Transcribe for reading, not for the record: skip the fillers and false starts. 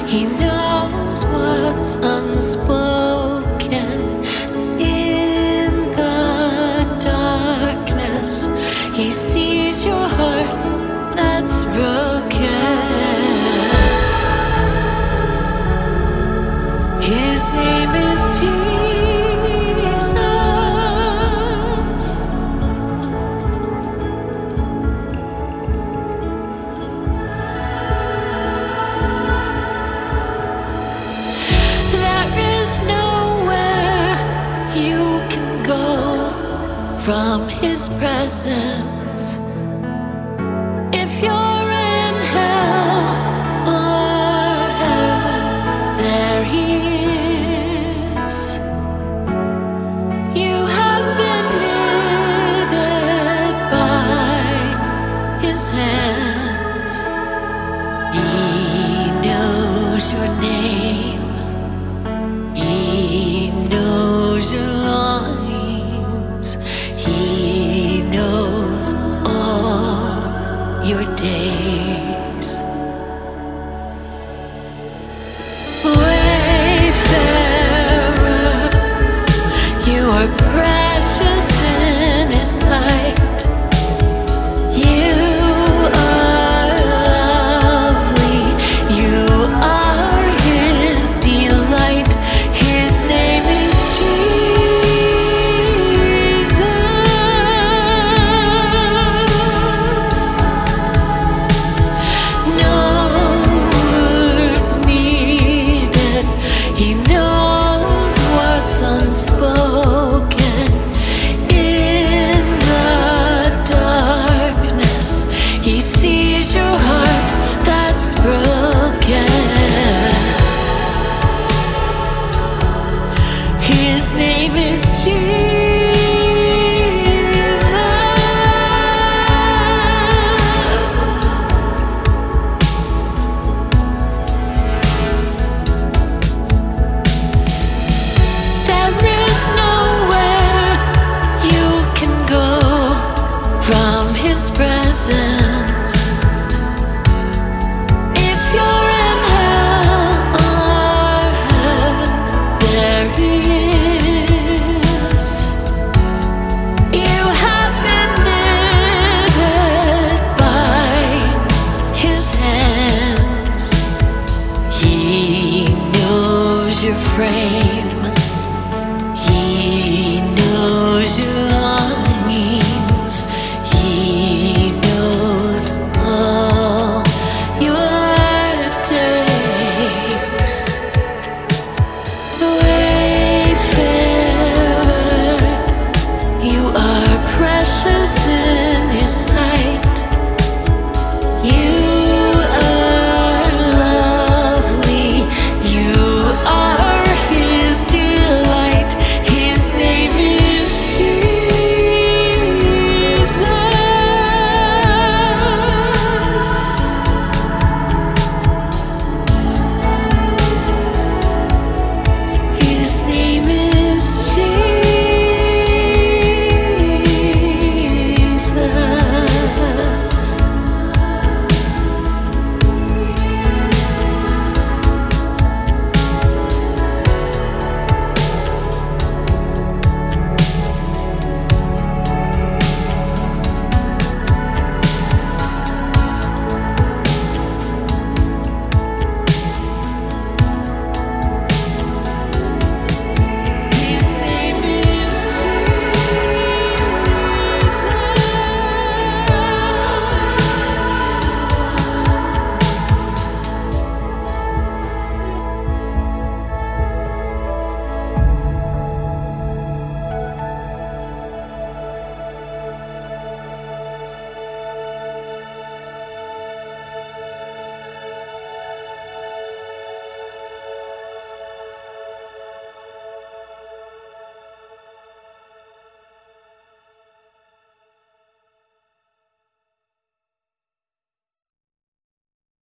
He knows what's unspoken in the darkness. He sees your heart that's broken. His name is Jesus. There is nowhere you can go from His presence. If you're in hell or heaven, there He is. You have been knitted by His hands. He knows your name. He knows your longings. He knows all your days. Wayfarer, you are precious in His sight. You are lovely. You are His delight. His name is Jesus. No words needed. He knows what's unspoken in the darkness. He sees your heart that's broken. His name is Jesus. There is nowhere you can go from His presence. If you're in hell or heaven, there He is. You have been knitted by His hands. He knows your frame.